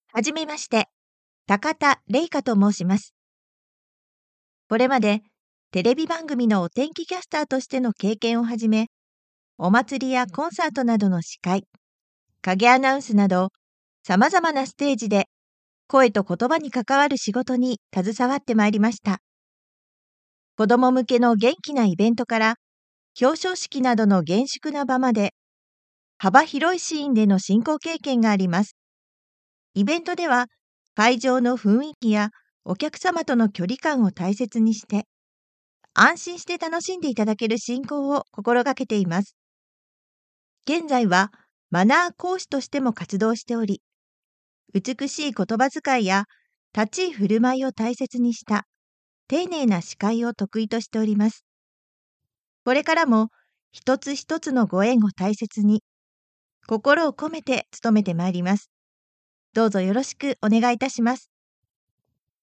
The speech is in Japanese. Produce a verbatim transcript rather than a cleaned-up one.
はじめまして、高田玲香と申します。これまでテレビ番組のお天気キャスターとしての経験をはじめ、お祭りやコンサートなどの司会、影アナウンスなど、さまざまなステージで声と言葉に関わる仕事に携わってまいりました。子ども向けの元気なイベントから表彰式などの厳粛な場まで、幅広いシーンでの進行経験があります。イベントでは会場の雰囲気やお客様との距離感を大切にして、安心して楽しんでいただける進行を心がけています。現在はマナー講師としても活動しており、美しい言葉遣いや立ち居振る舞いを大切にした丁寧な司会を得意としております。これからも一つ一つのご縁を大切に、心を込めて努めてまいります。どうぞよろしくお願いいたします。